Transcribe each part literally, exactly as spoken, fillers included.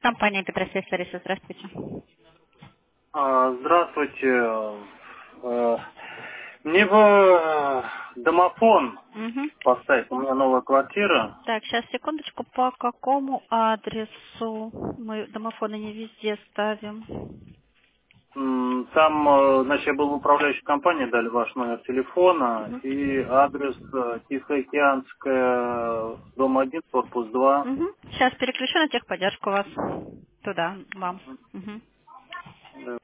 Компания Петросвязь Лариса, здравствуйте. А, Здравствуйте. Э, Мне бы э, домофон Угу. поставить. У меня новая квартира. Так, сейчас, секундочку, по какому адресу? Мы домофоны не везде ставим. М, Там, э, значит, я был в управляющей компании, дали ваш номер телефона Угу. и адрес э, Тихоокеанская, дом один, корпус два. Угу. Сейчас переключу на техподдержку вас. Туда, вам. Угу. Да.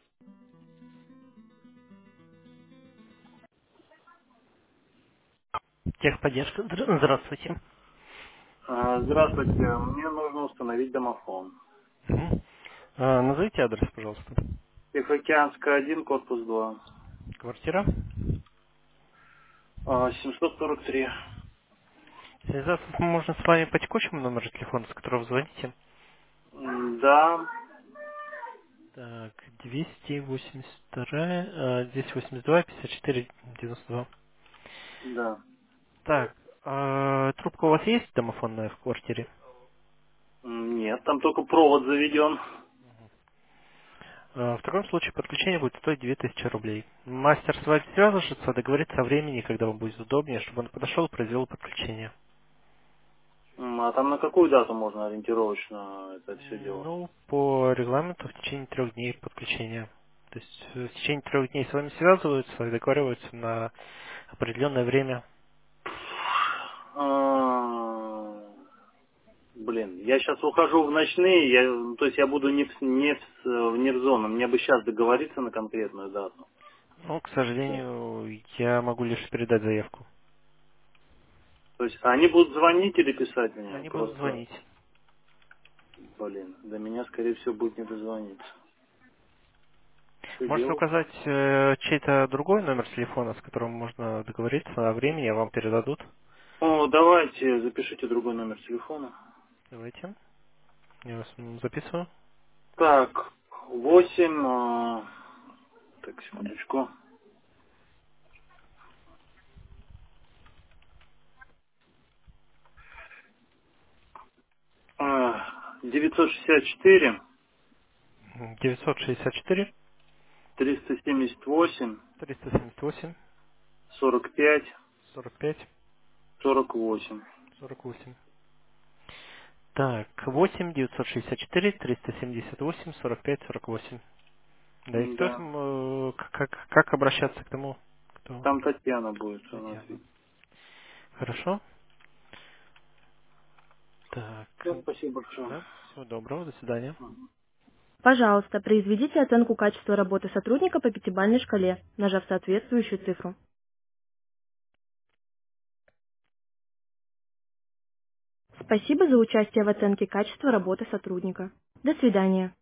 Техподдержка. Здра- Здравствуйте. А, Здравствуйте. Мне нужно установить домофон. Мгм. А, назовите адрес, пожалуйста. Тихоокеанская один, корпус два. Квартира. А, семьсот сорок три. Связаться можно с вами по текущему номеру телефона, с которого вы звоните. М, Да, Так, двести восемьдесят два, а, двести восемьдесят два, пятьдесят четыре, девяносто два. да. Так, а, трубка у вас есть домофонная в квартире? М, Нет, там только провод заведен. А, в таком случае подключение будет стоить две тысячи рублей. Мастер с вами свяжется, договорится о времени, когда вам будет удобнее, чтобы он подошел и произвел подключение. М, А там на какую дату можно ориентировочно это все делать? Ну, по регламенту в течение трех дней подключения. То есть э, в течение трех дней с вами связываются и договариваются на определенное время. А, Блин, я сейчас ухожу в ночные, я, ну, то есть я буду не в, не в, в нерзону. Мне бы сейчас договориться на конкретную дату. Но, к Да. сожалению, я могу лишь передать заявку. То есть они будут звонить или писать мне? Они будут Просто, звонить. блин, до меня, скорее всего, будет не дозвониться. Что Можете делать? указать э, чей-то другой номер телефона, с которым можно договориться о времени, а вам передадут. О, давайте, запишите другой номер телефона. Давайте. Я вас м, записываю. Так, восемь, а, так, секундочку. А, девятьсот шестьдесят четыре девятьсот шестьдесят четыре, триста семьдесят восемь триста семьдесят восемь, сорок пять сорок пять, сорок восемь. сорок восемь. Так, восемь девятьсот шестьдесят четыре триста семьдесят восемь сорок пять сорок восемь. Да, и кто Да. там, э, к- как, как обращаться к тому, кто? Там Татьяна будет у нас. Татьяна. Хорошо. Так, Да, спасибо большое. да, всего доброго, до свидания. Пожалуйста, произведите оценку качества работы сотрудника по пятибалльной шкале, нажав соответствующую цифру. Спасибо за участие в оценке качества работы сотрудника. До свидания.